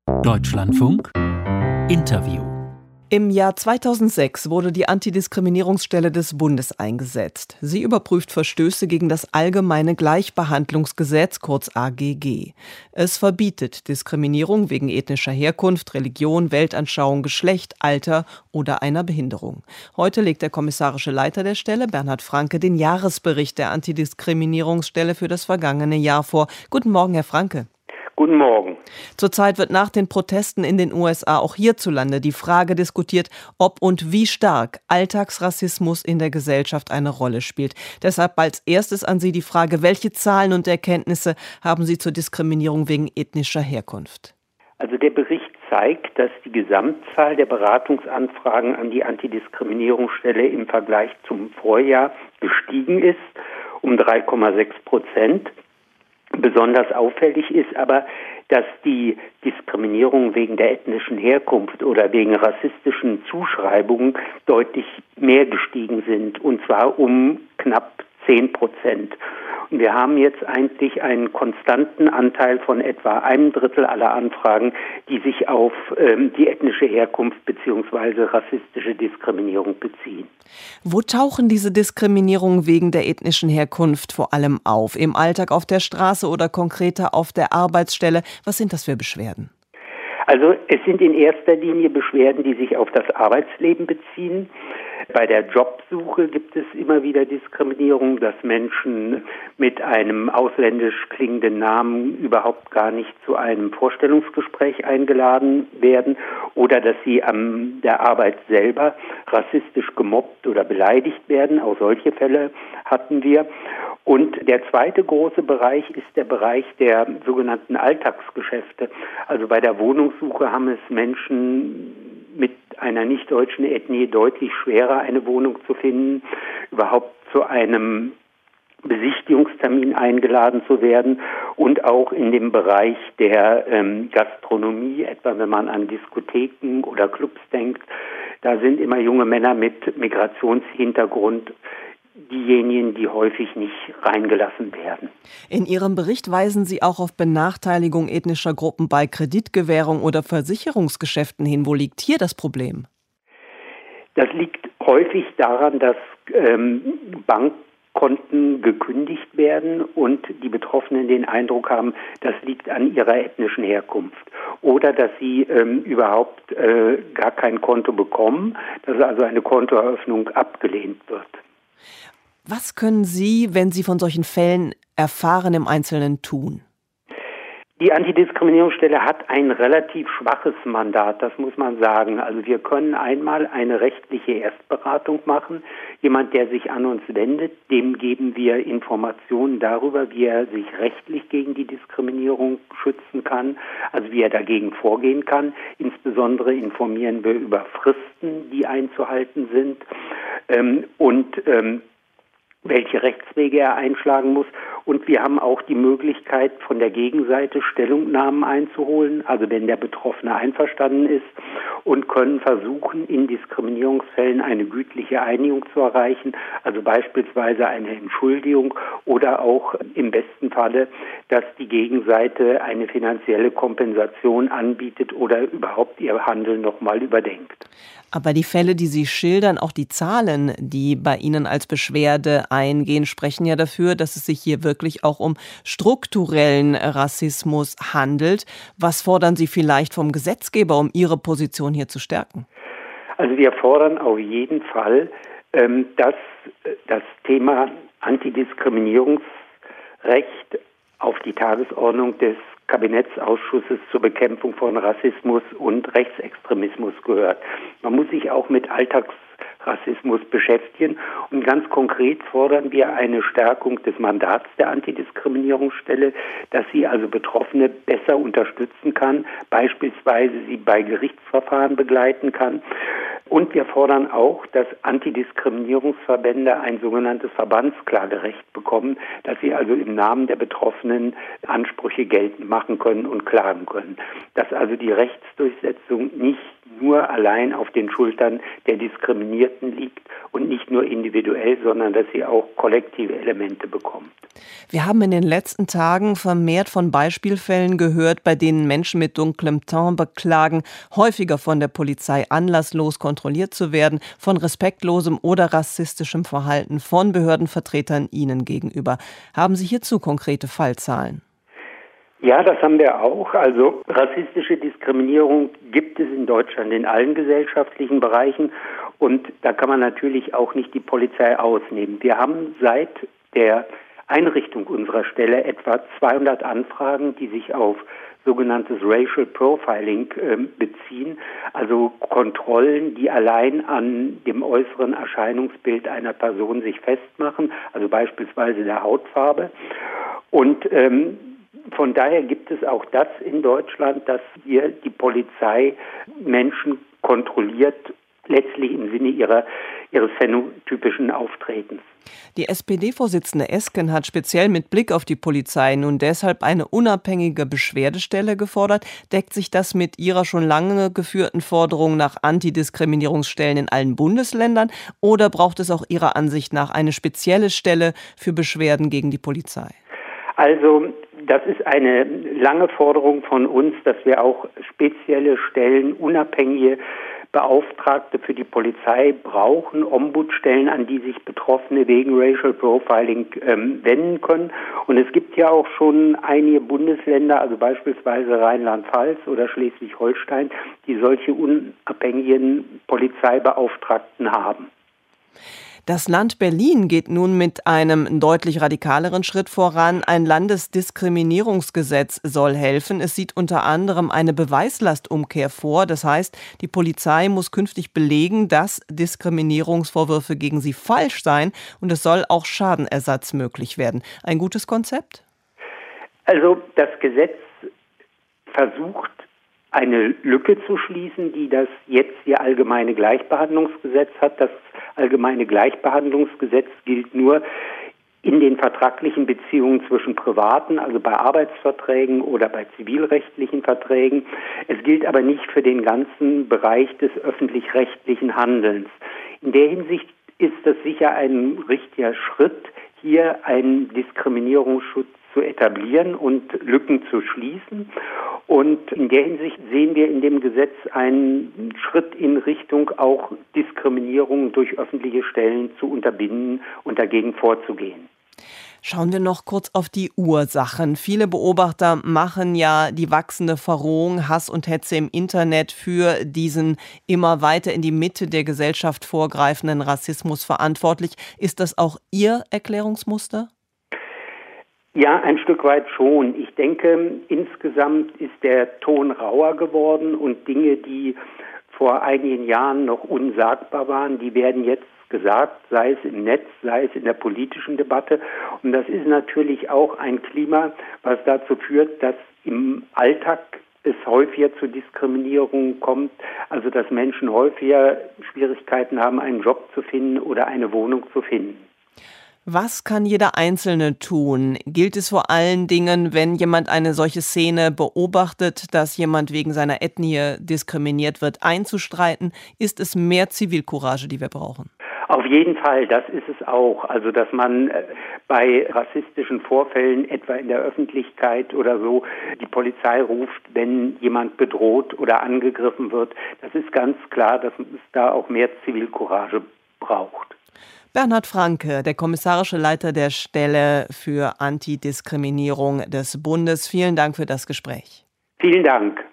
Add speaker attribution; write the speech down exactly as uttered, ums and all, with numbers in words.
Speaker 1: Deutschlandfunk Interview.
Speaker 2: Im Jahr zweitausendsechs wurde die Antidiskriminierungsstelle des Bundes eingesetzt. Sie überprüft Verstöße gegen das Allgemeine Gleichbehandlungsgesetz, kurz A G G. Es verbietet Diskriminierung wegen ethnischer Herkunft, Religion, Weltanschauung, Geschlecht, Alter oder einer Behinderung. Heute legt der kommissarische Leiter der Stelle, Bernhard Franke, den Jahresbericht der Antidiskriminierungsstelle für das vergangene Jahr vor. Guten Morgen, Herr Franke.
Speaker 3: Guten Morgen.
Speaker 2: Zurzeit wird nach den Protesten in den U S A auch hierzulande die Frage diskutiert, ob und wie stark Alltagsrassismus in der Gesellschaft eine Rolle spielt. Deshalb als erstes an Sie die Frage, welche Zahlen und Erkenntnisse haben Sie zur Diskriminierung wegen ethnischer Herkunft?
Speaker 3: Also der Bericht zeigt, dass die Gesamtzahl der Beratungsanfragen an die Antidiskriminierungsstelle im Vergleich zum Vorjahr gestiegen ist, um drei Komma sechs Prozent. Besonders auffällig ist aber, dass die Diskriminierung wegen der ethnischen Herkunft oder wegen rassistischen Zuschreibungen deutlich mehr gestiegen sind, und zwar um knapp zehn Prozent. Und wir haben jetzt eigentlich einen konstanten Anteil von etwa einem Drittel aller Anfragen, die sich auf ähm, die ethnische Herkunft bzw. rassistische Diskriminierung beziehen.
Speaker 2: Wo tauchen diese Diskriminierungen wegen der ethnischen Herkunft vor allem auf? Im Alltag auf der Straße oder konkreter auf der Arbeitsstelle? Was sind das für Beschwerden?
Speaker 3: Also es sind in erster Linie Beschwerden, die sich auf das Arbeitsleben beziehen. Bei der Jobsuche gibt es immer wieder Diskriminierung, dass Menschen mit einem ausländisch klingenden Namen überhaupt gar nicht zu einem Vorstellungsgespräch eingeladen werden oder dass sie an der Arbeit selber rassistisch gemobbt oder beleidigt werden. Auch solche Fälle hatten wir. Und der zweite große Bereich ist der Bereich der sogenannten Alltagsgeschäfte. Also bei der Wohnungssuche haben es Menschen mit einer nicht-deutschen Ethnie deutlich schwerer, eine Wohnung zu finden, überhaupt zu einem Besichtigungstermin eingeladen zu werden, und auch in dem Bereich der ähm, Gastronomie, etwa wenn man an Diskotheken oder Clubs denkt, da sind immer junge Männer mit Migrationshintergrund diejenigen, die häufig nicht reingelassen werden.
Speaker 2: In Ihrem Bericht weisen Sie auch auf Benachteiligung ethnischer Gruppen bei Kreditgewährung oder Versicherungsgeschäften hin. Wo liegt hier das Problem?
Speaker 3: Das liegt häufig daran, dass ähm, Bankkonten gekündigt werden und die Betroffenen den Eindruck haben, das liegt an ihrer ethnischen Herkunft. Oder dass sie ähm, überhaupt äh, gar kein Konto bekommen, dass also eine Kontoeröffnung abgelehnt wird.
Speaker 2: Was können Sie, wenn Sie von solchen Fällen erfahren, im Einzelnen tun?
Speaker 3: Die Antidiskriminierungsstelle hat ein relativ schwaches Mandat, das muss man sagen. Also wir können einmal eine rechtliche Erstberatung machen. Jemand, der sich an uns wendet, dem geben wir Informationen darüber, wie er sich rechtlich gegen die Diskriminierung schützen kann, also wie er dagegen vorgehen kann. Insbesondere informieren wir über Fristen, die einzuhalten sind, ähm, und ähm, welche Rechtswege er einschlagen muss. Und wir haben auch die Möglichkeit, von der Gegenseite Stellungnahmen einzuholen, also wenn der Betroffene einverstanden ist, und können versuchen, in Diskriminierungsfällen eine gütliche Einigung zu erreichen, also beispielsweise eine Entschuldigung oder auch im besten Falle, dass die Gegenseite eine finanzielle Kompensation anbietet oder überhaupt ihr Handeln nochmal überdenkt.
Speaker 2: Aber die Fälle, die Sie schildern, auch die Zahlen, die bei Ihnen als Beschwerde eingehen, sprechen ja dafür, dass es sich hier wirklich auch um strukturellen Rassismus handelt. Was fordern Sie vielleicht vom Gesetzgeber, um Ihre Position hier zu stärken?
Speaker 3: Also wir fordern auf jeden Fall, ähm, dass das Thema Antidiskriminierungsrecht auf die Tagesordnung des Kabinettsausschusses zur Bekämpfung von Rassismus und Rechtsextremismus gehört. Man muss sich auch mit Alltagsrassismus beschäftigen, und ganz konkret fordern wir eine Stärkung des Mandats der Antidiskriminierungsstelle, dass sie also Betroffene besser unterstützen kann, beispielsweise sie bei Gerichtsverfahren begleiten kann. Und wir fordern auch, dass Antidiskriminierungsverbände ein sogenanntes Verbandsklagerecht bekommen, dass sie also im Namen der Betroffenen Ansprüche geltend machen können und klagen können. Dass also die Rechtsdurchsetzung nicht nur allein auf den Schultern der Diskriminierten liegt und nicht nur individuell, sondern dass sie auch kollektive Elemente bekommt.
Speaker 2: Wir haben in den letzten Tagen vermehrt von Beispielfällen gehört, bei denen Menschen mit dunklem Teint beklagen, häufiger von der Polizei anlasslos kontrolliert zu werden, von respektlosem oder rassistischem Verhalten von Behördenvertretern ihnen gegenüber. Haben Sie hierzu konkrete Fallzahlen?
Speaker 3: Ja, das haben wir auch. Also rassistische Diskriminierung gibt es in Deutschland in allen gesellschaftlichen Bereichen und da kann man natürlich auch nicht die Polizei ausnehmen. Wir haben seit der Einrichtung unserer Stelle etwa zweihundert Anfragen, die sich auf sogenanntes Racial Profiling äh, beziehen, also Kontrollen, die allein an dem äußeren Erscheinungsbild einer Person sich festmachen, also beispielsweise der Hautfarbe. Und ähm, von daher gibt es auch das in Deutschland, dass hier die Polizei Menschen kontrolliert, letztlich im Sinne ihrer, ihres phänotypischen Auftretens.
Speaker 2: Die S P D-Vorsitzende Esken hat speziell mit Blick auf die Polizei nun deshalb eine unabhängige Beschwerdestelle gefordert. Deckt sich das mit ihrer schon lange geführten Forderung nach Antidiskriminierungsstellen in allen Bundesländern oder braucht es auch Ihrer Ansicht nach eine spezielle Stelle für Beschwerden gegen die Polizei?
Speaker 3: Also das ist eine lange Forderung von uns, dass wir auch spezielle Stellen, unabhängige Beauftragte für die Polizei brauchen, Ombudsstellen, an die sich Betroffene wegen Racial Profiling ähm, wenden können. Und es gibt ja auch schon einige Bundesländer, also beispielsweise Rheinland-Pfalz oder Schleswig-Holstein, die solche unabhängigen Polizeibeauftragten haben.
Speaker 2: Das Land Berlin geht nun mit einem deutlich radikaleren Schritt voran. Ein Landesdiskriminierungsgesetz soll helfen. Es sieht unter anderem eine Beweislastumkehr vor. Das heißt, die Polizei muss künftig belegen, dass Diskriminierungsvorwürfe gegen sie falsch seien. Und es soll auch Schadenersatz möglich werden. Ein gutes Konzept?
Speaker 3: Also das Gesetz versucht, eine Lücke zu schließen, die das jetzt hier allgemeine Gleichbehandlungsgesetz hat. Das allgemeine Gleichbehandlungsgesetz gilt nur in den vertraglichen Beziehungen zwischen Privaten, also bei Arbeitsverträgen oder bei zivilrechtlichen Verträgen. Es gilt aber nicht für den ganzen Bereich des öffentlich-rechtlichen Handelns. In der Hinsicht ist das sicher ein richtiger Schritt, hier einen Diskriminierungsschutz zu etablieren und Lücken zu schließen. Und in der Hinsicht sehen wir in dem Gesetz einen Schritt in Richtung auch Diskriminierung durch öffentliche Stellen zu unterbinden und dagegen vorzugehen.
Speaker 2: Schauen wir noch kurz auf die Ursachen. Viele Beobachter machen ja die wachsende Verrohung, Hass und Hetze im Internet für diesen immer weiter in die Mitte der Gesellschaft vorgreifenden Rassismus verantwortlich. Ist das auch Ihr Erklärungsmuster?
Speaker 3: Ja, ein Stück weit schon. Ich denke, insgesamt ist der Ton rauer geworden und Dinge, die vor einigen Jahren noch unsagbar waren, die werden jetzt gesagt, sei es im Netz, sei es in der politischen Debatte. Und das ist natürlich auch ein Klima, was dazu führt, dass im Alltag es häufiger zu Diskriminierung kommt, also dass Menschen häufiger Schwierigkeiten haben, einen Job zu finden oder eine Wohnung zu finden.
Speaker 2: Was kann jeder Einzelne tun? Gilt es vor allen Dingen, wenn jemand eine solche Szene beobachtet, dass jemand wegen seiner Ethnie diskriminiert wird, einzustreiten? Ist es mehr Zivilcourage, die wir brauchen?
Speaker 3: Auf jeden Fall, das ist es auch. Also, dass man bei rassistischen Vorfällen, etwa in der Öffentlichkeit oder so, die Polizei ruft, wenn jemand bedroht oder angegriffen wird. Das ist ganz klar, dass es da auch mehr Zivilcourage braucht.
Speaker 2: Bernhard Franke, der kommissarische Leiter der Stelle für Antidiskriminierung des Bundes. Vielen Dank für das Gespräch.
Speaker 3: Vielen Dank.